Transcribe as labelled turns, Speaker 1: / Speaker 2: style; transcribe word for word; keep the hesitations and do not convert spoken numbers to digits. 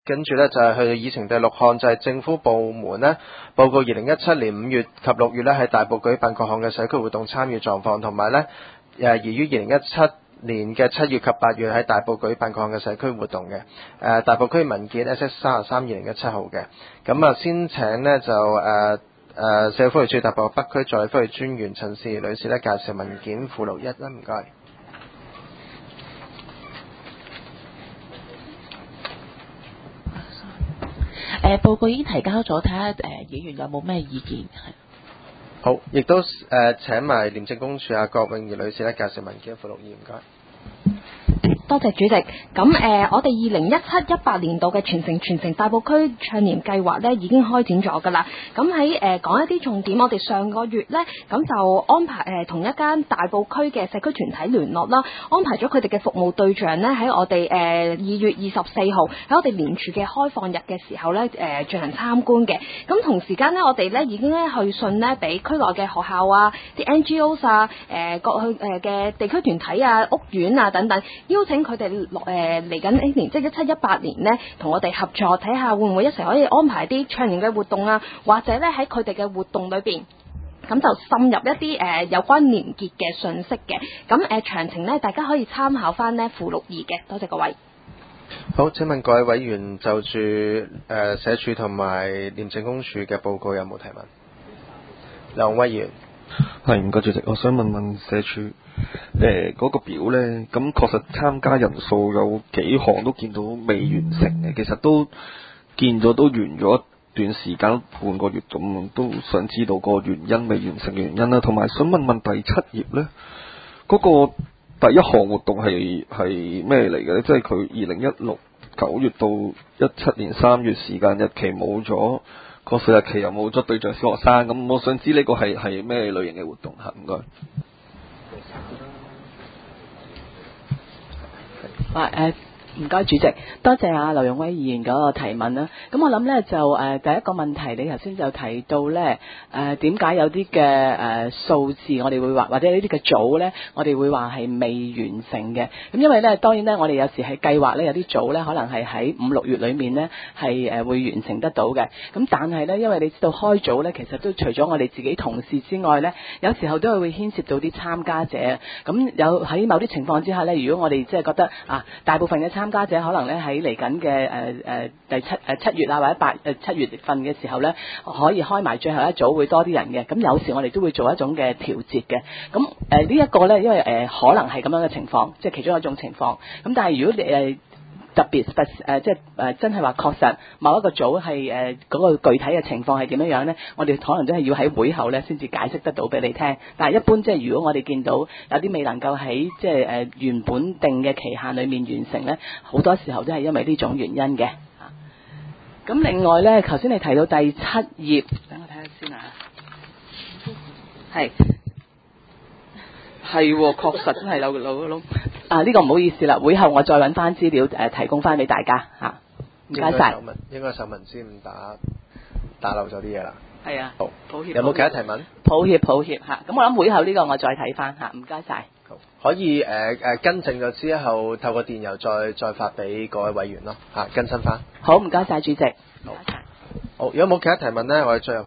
Speaker 1: 跟住呢，就係去到議程第六項，就係政府部門呢報告二零一七年五月及六月呢喺大埔舉辦各項嘅社區活動參與狀況，同埋呢誒而於二零一七年嘅七月及八月喺大埔舉辦各項嘅社區活動嘅。誒、呃、大埔區文件 S S 三十三二零一七號嘅。咁啊先請呢就誒。呃誒社會福利署大埔北區助理福利專員陳善儀女士咧介紹文件附錄一啦，唔該。
Speaker 2: 誒報告已經提交咗，睇下誒議員有冇咩意見。
Speaker 1: 好，亦都誒、呃、請埋廉政公署啊郭詠儀女士咧介紹文件附錄二，唔該。
Speaker 3: 多謝主席。咁誒、呃，我哋二零一七一八年度嘅全城全城大埔區倡廉計劃咧已經開展咗㗎啦。咁喺誒講一啲重點，我哋上個月咧咁就安排誒、呃、同一間大埔區嘅社區團體聯絡啦，安排咗佢哋嘅服務對象咧喺我哋誒二月二十四號喺我哋廉署嘅開放日嘅時候咧誒、呃、進行參觀嘅。咁同時間咧，我哋咧已經咧去信咧俾區內嘅學校啊、啲 N G Os 啊、誒、呃、各去誒嘅地區團體啊、屋苑啊等等，邀請佢哋落誒嚟緊呢年，即係一七一八年呢，同我哋合作，睇下會唔會一齊可以安排啲倡廉嘅活動啊，或者咧喺佢哋嘅活動裏邊，咁就滲入一啲誒、呃、有關廉潔嘅信息嘅。咁誒詳情呢，大家可以參考翻呢附錄二嘅。多謝各位。
Speaker 1: 好，請問各位委員就住誒、呃、社署同埋廉政公署嘅報告有冇提問？梁威議員。
Speaker 4: 係，唔該主席，我想問問社署誒嗰個表呢，咁確實參加人數有幾項都見到未完成嘅，其實都見咗都完咗一段時間，半個月咁，都想知道個原因未完成嘅原因啦。同埋想問問第七頁呢，嗰、嗰個第一項活動係係咩嚟嘅呢？即係佢二零一六九月到一七年三月時間日期冇咗。個四日期又冇咗對象小學生，咁我想知呢個係係咩類型嘅活動嚇？唔該。
Speaker 2: 啊誒。唔該主席，多謝阿劉勇威議員嗰個提問啦。咁我諗呢，就誒、呃、第一個問題，你頭先就提到呢誒點解有啲嘅誒數字我哋會話，或者呢啲嘅組呢，我哋會話係未完成嘅。咁因為呢，當然呢，我哋有時係計劃呢，有啲組呢可能係喺五六月裏面呢係誒會完成得到嘅。咁但係呢，因為你知道開組呢，其實都除咗我哋自己同事之外呢，有時候都係會牽涉到啲參加者。咁有喺某啲情況之下呢，如果我哋即係覺得啊，大部分嘅參加者可能咧喺嚟緊嘅誒誒第七誒、呃、七月啊或者八誒、呃、七月份嘅時候咧，可以開埋最後一組會多啲人嘅。咁有時我哋都會做一種嘅調節嘅。咁誒、呃這個、呢一個咧，因為誒、呃、可能係咁樣嘅情況，即係其中一種情況。咁但係如果你誒、呃特別誒、呃、即係誒、呃、真係話確實某一個組係誒嗰個具體嘅情況係點樣樣咧，我哋可能都係要喺會後咧先至解釋得到俾你聽。但係一般即係如果我哋見到有啲未能夠喺即係誒、呃、原本定嘅期限裏面完成咧，好多時候都係因為呢種原因嘅。咁、啊、另外咧，頭先你提到第七頁，等我睇下先啊，係。係喎，確實真係有老窿啊！呢、這個唔好意思啦，會後我再揾翻資料誒、呃，提供翻俾大家嚇。唔該晒。
Speaker 1: 應該手文先打打漏咗啲嘢啦。
Speaker 2: 係啊。
Speaker 1: 好，
Speaker 2: 抱歉。
Speaker 1: 有冇其他提問？
Speaker 2: 抱歉，抱歉嚇。咁我諗會後呢個我再睇翻嚇。唔該晒。
Speaker 1: 好，可以誒誒、呃、更正咗之後，透過電郵再再發俾各位委員咯嚇，更新翻。
Speaker 2: 好，唔該晒主席。
Speaker 1: 好。好，如果冇其他提問咧，我哋最後。